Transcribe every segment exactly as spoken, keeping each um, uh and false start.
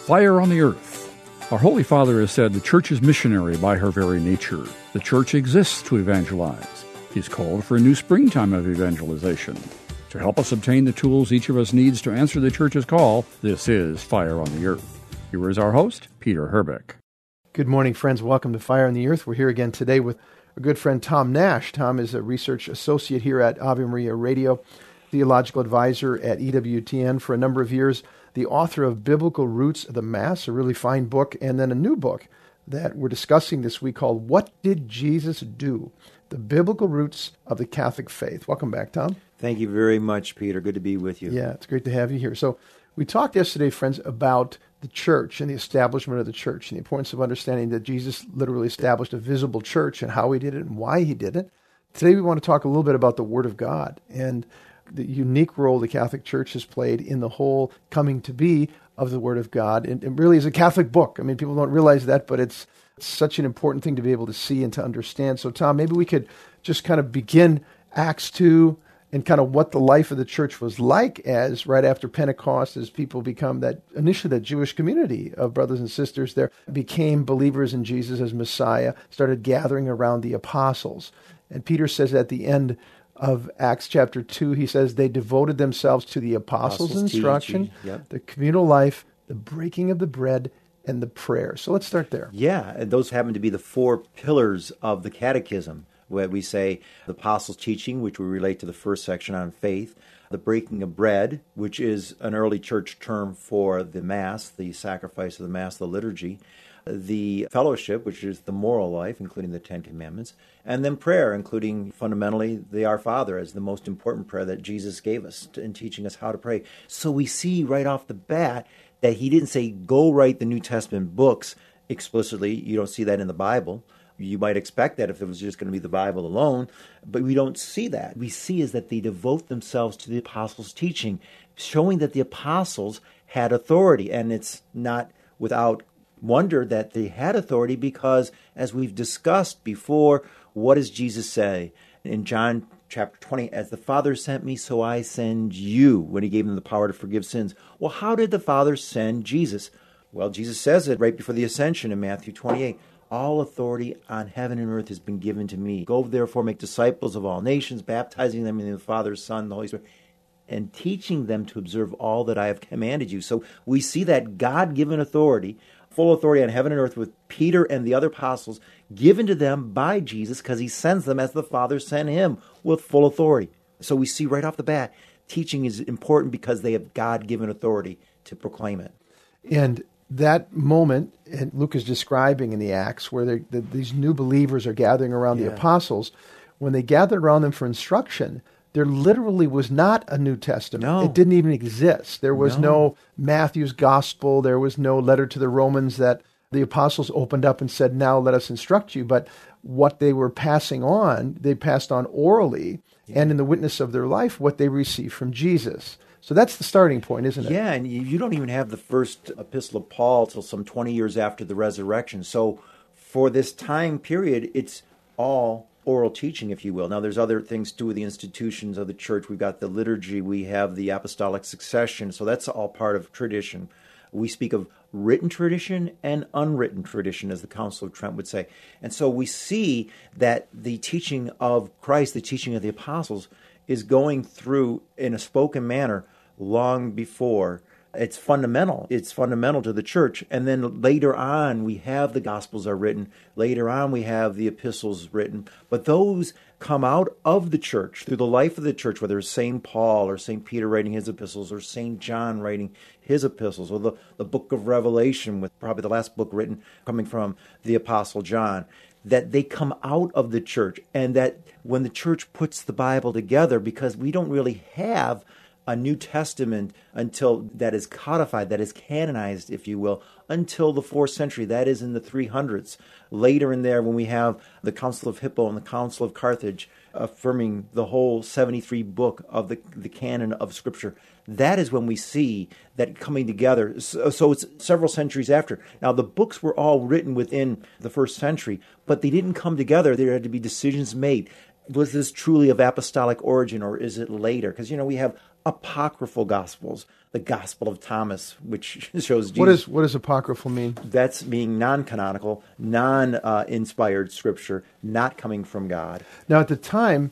Fire on the Earth. Our Holy Father has said the Church is missionary by her very nature. The Church exists to evangelize. He's called for a new springtime of evangelization. To help us obtain the tools each of us needs to answer the Church's call, this is Fire on the Earth. Here is our host, Peter Herbeck. Good morning, friends. Welcome to Fire on the Earth. We're here again today with a good friend, Tom Nash. Tom is a research associate here at Ave Maria Radio, theological advisor at E W T N for a number of years, the author of Biblical Roots of the Mass, a really fine book, and then a new book that we're discussing this week called What Did Jesus Do? The Biblical Roots of the Catholic Faith. Welcome back, Tom. Thank you very much, Peter. Good to be with you. Yeah, it's great to have you here. So we talked yesterday, friends, about the church and the establishment of the church and the importance of understanding that Jesus literally established a visible church and how he did it and why he did it. Today we want to talk a little bit about the Word of God and the unique role the Catholic Church has played in the whole coming to be of the Word of God. And it really is a Catholic book. I mean, people don't realize that, but it's such an important thing to be able to see and to understand. So, Tom, maybe we could just kind of begin Acts two and kind of what the life of the church was like as right after Pentecost, as people become that, initially that Jewish community of brothers and sisters there, became believers in Jesus as Messiah, started gathering around the apostles. And Peter says at the end of Acts chapter two, he says they devoted themselves to the apostles' Apostles instruction, teaching, yep. the communal life, the breaking of the bread, and the prayer. So let's start there. Yeah, and those happen to be the four pillars of the catechism, where we say the apostles' teaching, which we relate to the first section on faith, the breaking of bread, which is an early church term for the Mass, the sacrifice of the Mass, the liturgy, the fellowship, which is the moral life, including the Ten Commandments, and then prayer, including fundamentally the Our Father as the most important prayer that Jesus gave us in teaching us how to pray. So we see right off the bat that he didn't say, go write the New Testament books explicitly. You don't see that in the Bible. You might expect that if it was just going to be the Bible alone, but we don't see that. We see is that they devote themselves to the apostles' teaching, showing that the apostles had authority. And it's not without wonder that they had authority because, as we've discussed before, what does Jesus say? In John chapter twenty, as the Father sent me, so I send you, when he gave them the power to forgive sins. Well, how did the Father send Jesus? Well, Jesus says it right before the ascension in Matthew twenty-eight. All authority on heaven and earth has been given to me. Go therefore, make disciples of all nations, baptizing them in the name of the Father, Son, and the Holy Spirit, and teaching them to observe all that I have commanded you. So we see that God-given authority, full authority on heaven and earth with Peter and the other apostles, given to them by Jesus because he sends them as the Father sent him with full authority. So we see right off the bat, teaching is important because they have God-given authority to proclaim it. And that moment, and Luke is describing in the Acts, where the, these new believers are gathering around yeah. the apostles, when they gathered around them for instruction, there literally was not a New Testament. No. It didn't even exist. There was no. no Matthew's gospel. There was no letter to the Romans that the apostles opened up and said, now let us instruct you. But what they were passing on, they passed on orally, yeah. and in the witness of their life, what they received from Jesus. So that's the starting point, isn't it? Yeah, and you don't even have the first epistle of Paul till some twenty years after the resurrection. So for this time period, it's all oral teaching, if you will. Now, there's other things too with the institutions of the church. We've got the liturgy. We have the apostolic succession. So that's all part of tradition. We speak of written tradition and unwritten tradition, as the Council of Trent would say. And so we see that the teaching of Christ, the teaching of the apostles, is going through in a spoken manner long before. It's fundamental. It's fundamental to the church. And then later on, we have the Gospels are written. Later on, we have the epistles written. But those come out of the church through the life of the church, whether it's Saint Paul or Saint Peter writing his epistles or Saint John writing his epistles, or the, the book of Revelation, with probably the last book written coming from the Apostle John, that they come out of the church. And that when the church puts the Bible together, because we don't really have a New Testament until that is codified, that is canonized, if you will, until the fourth century. That is in the three hundreds. Later in there, when we have the Council of Hippo and the Council of Carthage affirming the whole seventy-three book of the, the canon of Scripture, that is when we see that coming together. So, so it's several centuries after. Now, the books were all written within the first century, but they didn't come together. There had to be decisions made. Was this truly of apostolic origin, or is it later? Because, you know, we have apocryphal gospels. The Gospel of Thomas, which shows Jesus. What is what does apocryphal mean? That's being non-canonical, non-inspired scripture, not coming from God. Now, at the time,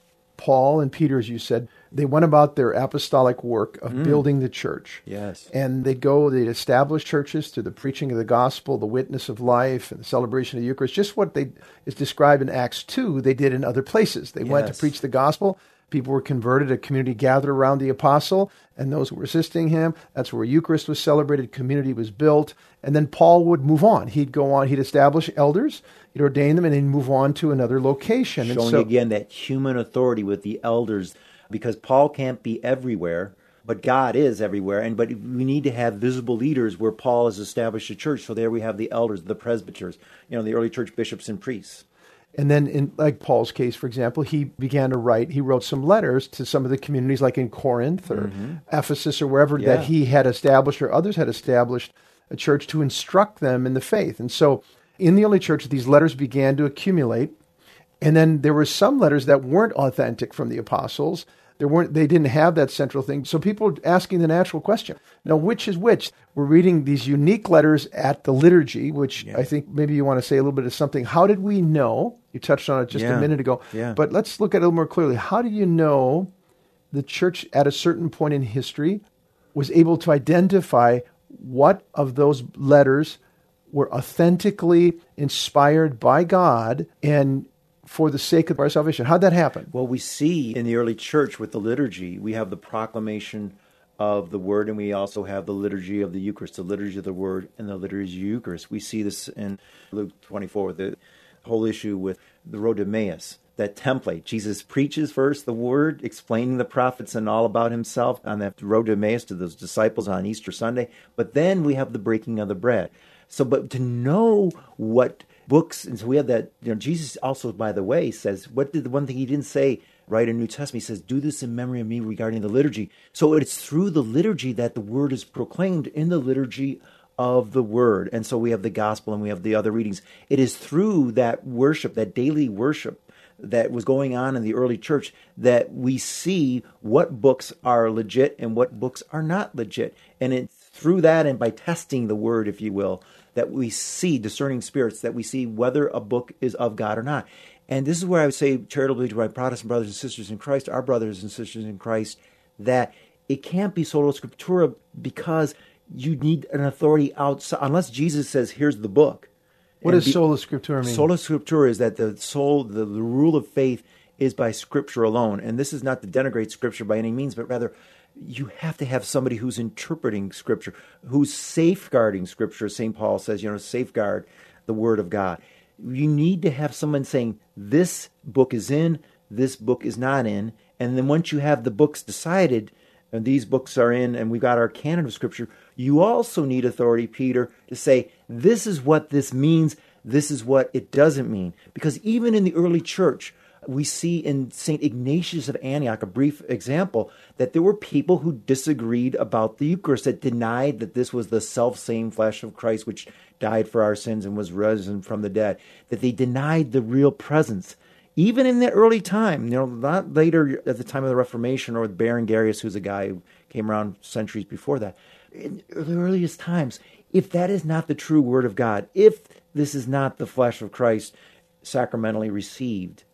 Paul and Peter, as you said, they went about their apostolic work of mm. building the church. Yes. And they go, they establish churches through the preaching of the gospel, the witness of life, and the celebration of the Eucharist. Just what they is described in Acts two, they did in other places. They yes. went to preach the gospel. People were converted, a community gathered around the apostle, and those who were assisting him. That's where Eucharist was celebrated, community was built. And then Paul would move on. He'd go on, he'd establish elders, he'd ordain them, and then move on to another location. Showing and so, again that human authority with the elders, because Paul can't be everywhere, but God is everywhere. And but we need to have visible leaders where Paul has established a church. So there we have the elders, the presbyters, you know, the early church bishops and priests. And then in like Paul's case, for example, he began to write, he wrote some letters to some of the communities like in Corinth or mm-hmm. Ephesus or wherever yeah. that he had established or others had established a church to instruct them in the faith. And so in the early church, these letters began to accumulate. And then there were some letters that weren't authentic from the apostles. There weren't, they didn't have that central thing. So people were asking the natural question, now, which is which? We're reading these unique letters at the liturgy, which yeah. I think maybe you want to say a little bit of something. How did we know? You touched on it just yeah. a minute ago. Yeah. But let's look at it a little more clearly. How do you know the church at a certain point in history was able to identify what of those letters were authentically inspired by God and for the sake of our salvation? How'd that happen? Well, we see in the early church with the liturgy, we have the proclamation of the Word, and we also have the liturgy of the Eucharist, the liturgy of the Word and the liturgy of the Eucharist. We see this in Luke twenty-four, the whole issue with the road to Emmaus, that template. Jesus preaches first the Word, explaining the prophets and all about himself on that road to Emmaus to those disciples on Easter Sunday. But then we have the breaking of the bread. So, but to know what books, and so we have that, you know, Jesus also, by the way, says, what did the one thing he didn't say right in New Testament? He says, do this in memory of me regarding the liturgy. So it's through the liturgy that the word is proclaimed in the liturgy of the word. And so we have the gospel and we have the other readings. It is through that worship, that daily worship that was going on in the early church, that we see what books are legit and what books are not legit. And it's through that, and by testing the word, if you will, that we see discerning spirits, that we see whether a book is of God or not. And this is where I would say charitably to my Protestant brothers and sisters in Christ, our brothers and sisters in Christ, that it can't be sola scriptura, because you need an authority outside, unless Jesus says, here's the book. What does sola scriptura mean? Sola scriptura is that the soul, the, the rule of faith is by scripture alone. And this is not to denigrate scripture by any means, but rather you have to have somebody who's interpreting scripture, who's safeguarding scripture. Saint Paul says, you know, safeguard the word of God. You need to have someone saying, this book is in, this book is not in. And then once you have the books decided, and these books are in, and we've got our canon of scripture, you also need authority, Peter, to say, this is what this means, this is what it doesn't mean. Because even in the early church, we see in Saint Ignatius of Antioch, a brief example, that there were people who disagreed about the Eucharist, that denied that this was the self-same flesh of Christ which died for our sins and was risen from the dead, that they denied the real presence. Even in the early time, you know, not later at the time of the Reformation or with Berengarius, who's a guy who came around centuries before that. In the earliest times, if that is not the true Word of God, if this is not the flesh of Christ sacramentally received,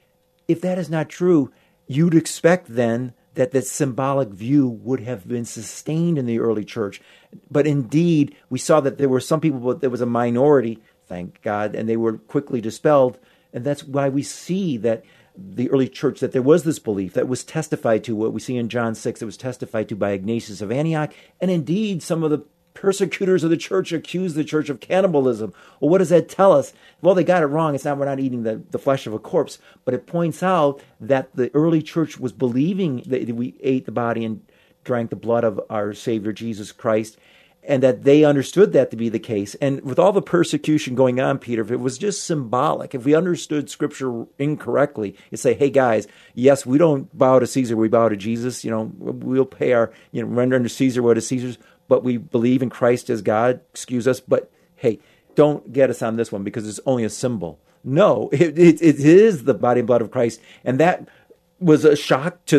if that is not true, you'd expect then that that symbolic view would have been sustained in the early church. But indeed, we saw that there were some people, but there was a minority, thank God, and they were quickly dispelled. And that's why we see that the early church, that there was this belief that was testified to, what we see in John six, it was testified to by Ignatius of Antioch. And indeed, some of the persecutors of the church accused the church of cannibalism. Well, what does that tell us? Well, they got it wrong. It's not, we're not eating the, the flesh of a corpse, but it points out that the early church was believing that we ate the body and drank the blood of our Savior Jesus Christ, and that they understood that to be the case. And with all the persecution going on, Peter, if it was just symbolic, if we understood Scripture incorrectly, you'd say, hey, guys, yes, we don't bow to Caesar, we bow to Jesus. You know, we'll pay our, you know, render unto Caesar what is Caesar's, but we believe in Christ as God. Excuse us, but hey, don't get us on this one because it's only a symbol. No, it, it, it is the body and blood of Christ. And that was a shock to the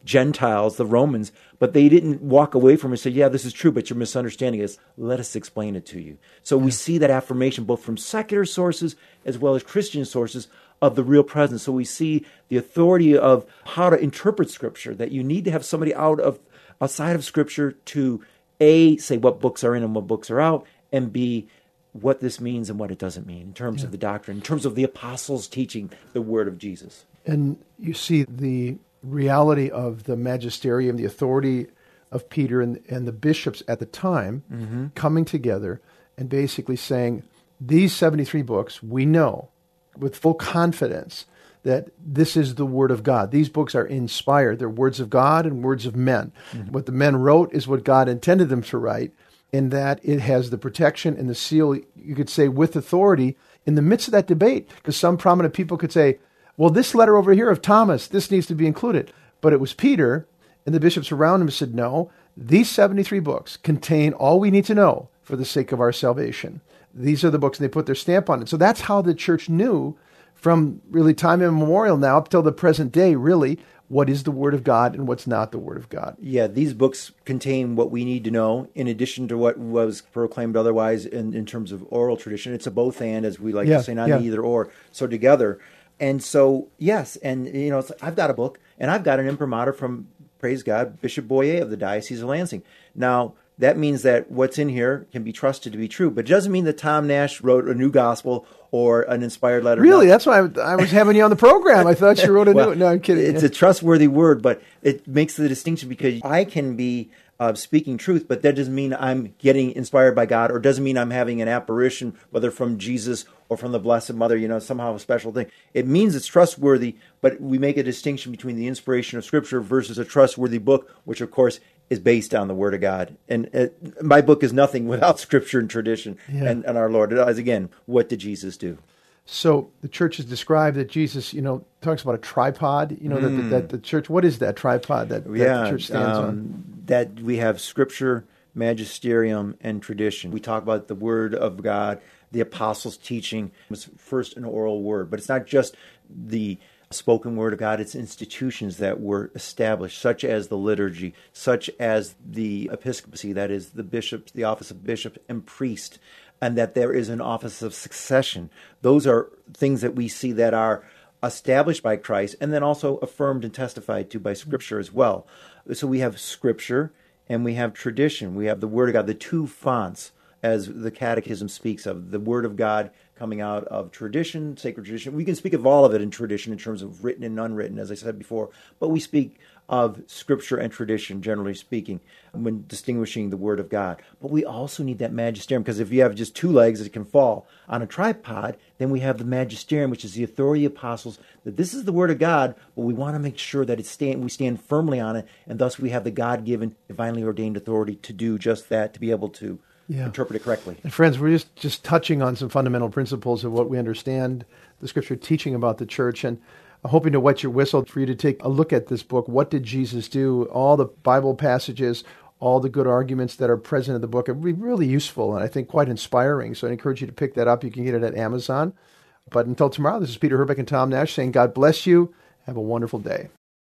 Gentiles, the Romans, but they didn't walk away from it and say, yeah, this is true, but you're misunderstanding us. Let us explain it to you. So we see that affirmation both from secular sources as well as Christian sources of the real presence. So we see the authority of how to interpret Scripture, that you need to have somebody out of outside of Scripture to, A, say what books are in and what books are out, and B, what this means and what it doesn't mean in terms yeah. of the doctrine, in terms of the apostles teaching the word of Jesus. And you see the reality of the magisterium, the authority of Peter and, and the bishops at the time mm-hmm. coming together and basically saying, these seventy-three books, we know with full confidence that this is the Word of God. These books are inspired. They're words of God and words of men. Mm-hmm. What the men wrote is what God intended them to write, in that it has the protection and the seal, you could say, with authority in the midst of that debate. Because some prominent people could say, well, this letter over here of Thomas, this needs to be included. But it was Peter and the bishops around him said, no, these seventy-three books contain all we need to know for the sake of our salvation. These are the books, and they put their stamp on it. So that's how the church knew from really time immemorial now up till the present day, really, what is the Word of God and what's not the Word of God. Yeah, these books contain what we need to know in addition to what was proclaimed otherwise in, in terms of oral tradition. It's a both and, as we like yeah, to say, not yeah. either or. So together. And so, yes, and you know, it's, I've got a book, and I've got an imprimatur from, praise God, Bishop Boyer of the Diocese of Lansing. Now, that means that what's in here can be trusted to be true, but it doesn't mean that Tom Nash wrote a new gospel or an inspired letter. Really? That's why I, I was having you on the program. I thought you wrote a well, new... No, I'm kidding. It's a trustworthy word, but it makes the distinction because I can be uh, speaking truth, but that doesn't mean I'm getting inspired by God, or doesn't mean I'm having an apparition, whether from Jesus or from the Blessed Mother, you know, somehow a special thing. It means it's trustworthy, but we make a distinction between the inspiration of Scripture versus a trustworthy book, which, of course, is based on the Word of God. And it, my book is nothing without Scripture and tradition yeah. and, and our Lord. It is, again, what did Jesus do? So the church has described that Jesus, you know, talks about a tripod, you know, mm. that, that the church, what is that tripod that, that yeah, the church stands um, on? That we have Scripture, magisterium, and tradition. We talk about the Word of God, the apostles' teaching was first an oral word, but it's not just the spoken word of God, it's institutions that were established, such as the liturgy, such as the episcopacy, that is the bishops, the office of bishop and priest, and that there is an office of succession. Those are things that we see that are established by Christ and then also affirmed and testified to by Scripture as well. So we have Scripture and we have tradition. We have the Word of God, the two fonts, as the Catechism speaks of, the Word of God coming out of tradition, sacred tradition. We can speak of all of it in tradition in terms of written and unwritten, as I said before, but we speak of Scripture and tradition, generally speaking, when distinguishing the Word of God. But we also need that magisterium, because if you have just two legs that can fall on a tripod, then we have the magisterium, which is the authority of apostles, that this is the Word of God, but we want to make sure that it stand, we stand firmly on it, and thus we have the God-given, divinely ordained authority to do just that, to be able to Yeah. interpret it correctly. And friends, we're just, just touching on some fundamental principles of what we understand the Scripture teaching about the church, and I'm hoping to wet your whistle for you to take a look at this book, What Did Jesus Do? All the Bible passages, all the good arguments that are present in the book. It would be really useful and I think quite inspiring. So I encourage you to pick that up. You can get it at Amazon. But until tomorrow, this is Peter Herbeck and Tom Nash saying God bless you. Have a wonderful day.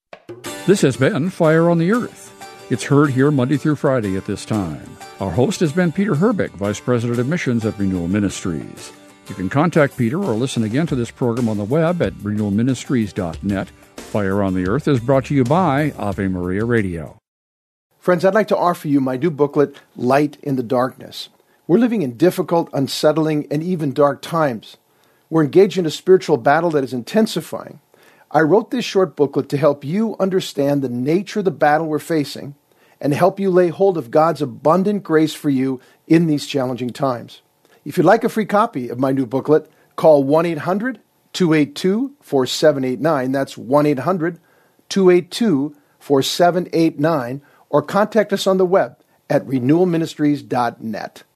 This has been Fire on the Earth. It's heard here Monday through Friday at this time. Our host has been Peter Herbeck, Vice President of Missions at Renewal Ministries. You can contact Peter or listen again to this program on the web at renewal ministries dot net. Fire on the Earth is brought to you by Ave Maria Radio. Friends, I'd like to offer you my new booklet, Light in the Darkness. We're living in difficult, unsettling, and even dark times. We're engaged in a spiritual battle that is intensifying. I wrote this short booklet to help you understand the nature of the battle we're facing and help you lay hold of God's abundant grace for you in these challenging times. If you'd like a free copy of my new booklet, call one eight hundred two eight two four seven eight nine. That's one eight hundred two eight two four seven eight nine, or contact us on the web at renewal ministries dot net.